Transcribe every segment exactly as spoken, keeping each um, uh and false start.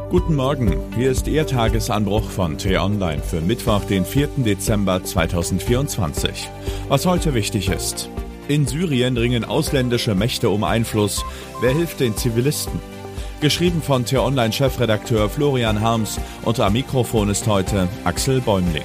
Guten Morgen, hier ist Ihr Tagesanbruch von T-Online für Mittwoch, den vierten Dezember zweitausendvierundzwanzig. Was heute wichtig ist: In Syrien ringen ausländische Mächte um Einfluss. Wer hilft den Zivilisten? Geschrieben von T-Online-Chefredakteur Florian Harms und am Mikrofon ist heute Axel Bäumling.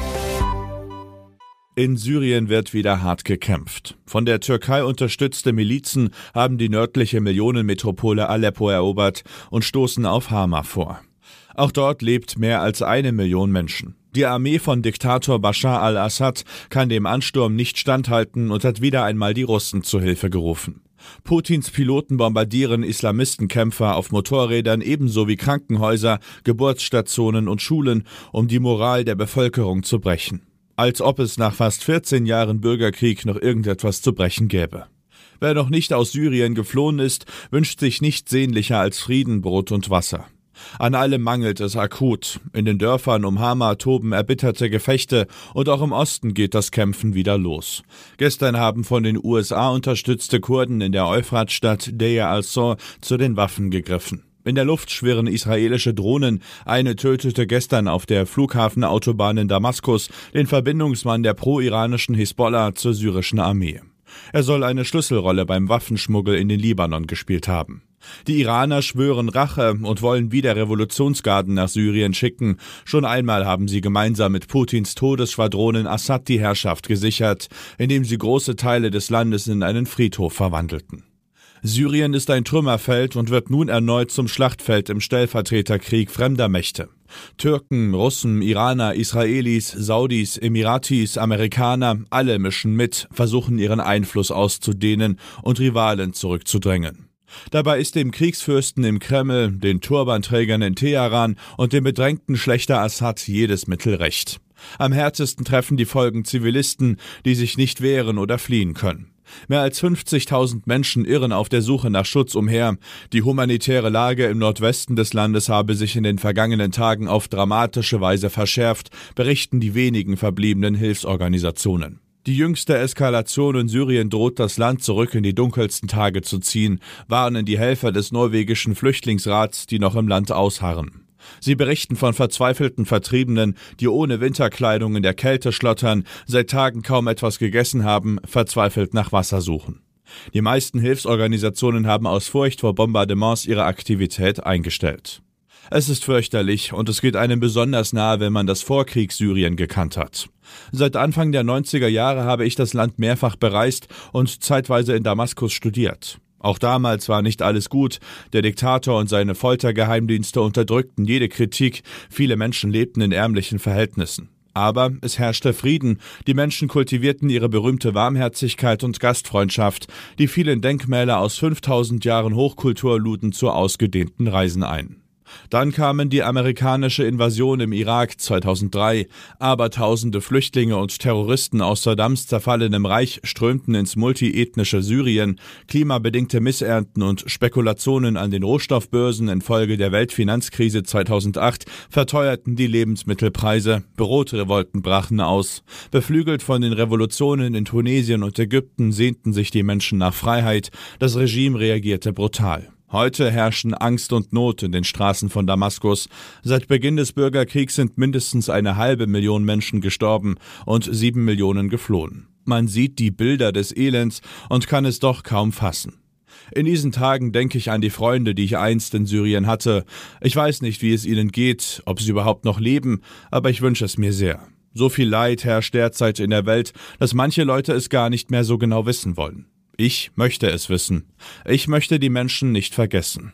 In Syrien wird wieder hart gekämpft. Von der Türkei unterstützte Milizen haben die nördliche Millionenmetropole Aleppo erobert und stoßen auf Hama vor. Auch dort lebt mehr als eine Million Menschen. Die Armee von Diktator Bashar al-Assad kann dem Ansturm nicht standhalten und hat wieder einmal die Russen zu Hilfe gerufen. Putins Piloten bombardieren Islamistenkämpfer auf Motorrädern ebenso wie Krankenhäuser, Geburtsstationen und Schulen, um die Moral der Bevölkerung zu brechen. Als ob es nach fast vierzehn Jahren Bürgerkrieg noch irgendetwas zu brechen gäbe. Wer noch nicht aus Syrien geflohen ist, wünscht sich nichts sehnlicher als Frieden, Brot und Wasser. An allem mangelt es akut. In den Dörfern um Hama toben erbitterte Gefechte und auch im Osten geht das Kämpfen wieder los. Gestern haben von den U S A unterstützte Kurden in der Euphratstadt Deir al-Zor zu den Waffen gegriffen. In der Luft schwirren israelische Drohnen. Eine tötete gestern auf der Flughafenautobahn in Damaskus den Verbindungsmann der pro-iranischen Hisbollah zur syrischen Armee. Er soll eine Schlüsselrolle beim Waffenschmuggel in den Libanon gespielt haben. Die Iraner schwören Rache und wollen wieder Revolutionsgarden nach Syrien schicken. Schon einmal haben sie gemeinsam mit Putins Todesschwadronen Assad die Herrschaft gesichert, indem sie große Teile des Landes in einen Friedhof verwandelten. Syrien ist ein Trümmerfeld und wird nun erneut zum Schlachtfeld im Stellvertreterkrieg fremder Mächte. Türken, Russen, Iraner, Israelis, Saudis, Emiratis, Amerikaner, alle mischen mit, versuchen ihren Einfluss auszudehnen und Rivalen zurückzudrängen. Dabei ist dem Kriegsfürsten im Kreml, den Turbanträgern in Teheran und dem bedrängten Schlächter Assad jedes Mittel recht. Am härtesten treffen die Folgen Zivilisten, die sich nicht wehren oder fliehen können. Mehr als fünfzigtausend Menschen irren auf der Suche nach Schutz umher. Die humanitäre Lage im Nordwesten des Landes habe sich in den vergangenen Tagen auf dramatische Weise verschärft, berichten die wenigen verbliebenen Hilfsorganisationen. Die jüngste Eskalation in Syrien droht, das Land zurück in die dunkelsten Tage zu ziehen, warnen die Helfer des norwegischen Flüchtlingsrats, die noch im Land ausharren. Sie berichten von verzweifelten Vertriebenen, die ohne Winterkleidung in der Kälte schlottern, seit Tagen kaum etwas gegessen haben, verzweifelt nach Wasser suchen. Die meisten Hilfsorganisationen haben aus Furcht vor Bombardements ihre Aktivität eingestellt. Es ist fürchterlich und es geht einem besonders nahe, wenn man das Vorkriegs-Syrien gekannt hat. Seit Anfang der neunziger Jahre habe ich das Land mehrfach bereist und zeitweise in Damaskus studiert. Auch damals war nicht alles gut. Der Diktator und seine Foltergeheimdienste unterdrückten jede Kritik. Viele Menschen lebten in ärmlichen Verhältnissen. Aber es herrschte Frieden. Die Menschen kultivierten ihre berühmte Warmherzigkeit und Gastfreundschaft. Die vielen Denkmäler aus fünftausend Jahren Hochkultur luden zu ausgedehnten Reisen ein. Dann kamen die amerikanische Invasion im Irak zweitausenddrei. Abertausende Flüchtlinge und Terroristen aus Saddams zerfallenem Reich strömten ins multiethnische Syrien. Klimabedingte Missernten und Spekulationen an den Rohstoffbörsen infolge der Weltfinanzkrise zweitausendacht verteuerten die Lebensmittelpreise. Brotrevolten brachen aus. Beflügelt von den Revolutionen in Tunesien und Ägypten sehnten sich die Menschen nach Freiheit. Das Regime reagierte brutal. Heute herrschen Angst und Not in den Straßen von Damaskus. Seit Beginn des Bürgerkriegs sind mindestens eine halbe Million Menschen gestorben und sieben Millionen geflohen. Man sieht die Bilder des Elends und kann es doch kaum fassen. In diesen Tagen denke ich an die Freunde, die ich einst in Syrien hatte. Ich weiß nicht, wie es ihnen geht, ob sie überhaupt noch leben, aber ich wünsche es mir sehr. So viel Leid herrscht derzeit in der Welt, dass manche Leute es gar nicht mehr so genau wissen wollen. Ich möchte es wissen. Ich möchte die Menschen nicht vergessen.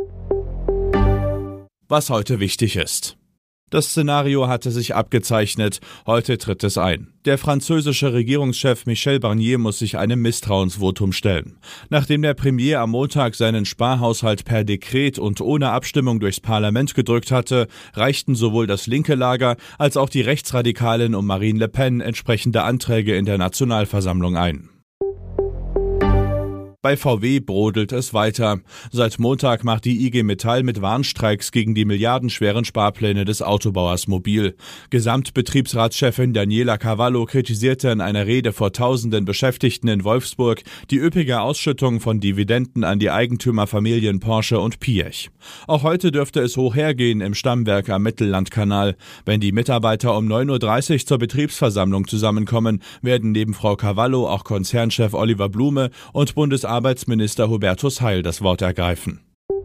Was heute wichtig ist. Das Szenario hatte sich abgezeichnet, heute tritt es ein. Der französische Regierungschef Michel Barnier muss sich einem Misstrauensvotum stellen. Nachdem der Premier am Montag seinen Sparhaushalt per Dekret und ohne Abstimmung durchs Parlament gedrückt hatte, reichten sowohl das linke Lager als auch die Rechtsradikalen um Marine Le Pen entsprechende Anträge in der Nationalversammlung ein. Bei V W brodelt es weiter. Seit Montag macht die I G Metall mit Warnstreiks gegen die milliardenschweren Sparpläne des Autobauers mobil. Gesamtbetriebsratschefin Daniela Cavallo kritisierte in einer Rede vor tausenden Beschäftigten in Wolfsburg die üppige Ausschüttung von Dividenden an die Eigentümerfamilien Porsche und Piech. Auch heute dürfte es hoch hergehen im Stammwerk am Mittellandkanal. Wenn die Mitarbeiter um neun Uhr dreißig zur Betriebsversammlung zusammenkommen, werden neben Frau Cavallo auch Konzernchef Oliver Blume und Bundesarbeitsminister Arbeitsminister Hubertus Heil das Wort ergreifen.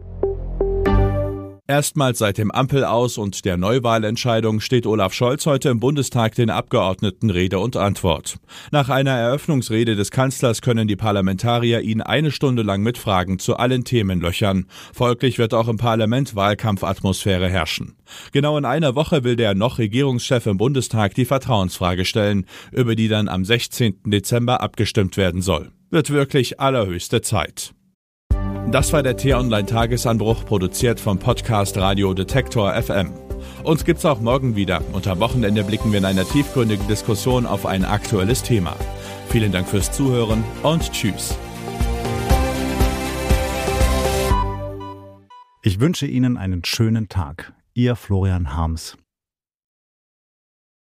Erstmals seit dem Ampel-Aus und der Neuwahlentscheidung steht Olaf Scholz heute im Bundestag den Abgeordneten Rede und Antwort. Nach einer Eröffnungsrede des Kanzlers können die Parlamentarier ihn eine Stunde lang mit Fragen zu allen Themen löchern. Folglich wird auch im Parlament Wahlkampfatmosphäre herrschen. Genau in einer Woche will der noch Regierungschef im Bundestag die Vertrauensfrage stellen, über die dann am sechzehnten Dezember abgestimmt werden soll. Wird wirklich allerhöchste Zeit. Das war der T-Online-Tagesanbruch, produziert vom Podcast Radio Detektor F M. Uns gibt's auch morgen wieder und am Wochenende blicken wir in einer tiefgründigen Diskussion auf ein aktuelles Thema. Vielen Dank fürs Zuhören und tschüss. Ich wünsche Ihnen einen schönen Tag. Ihr Florian Harms.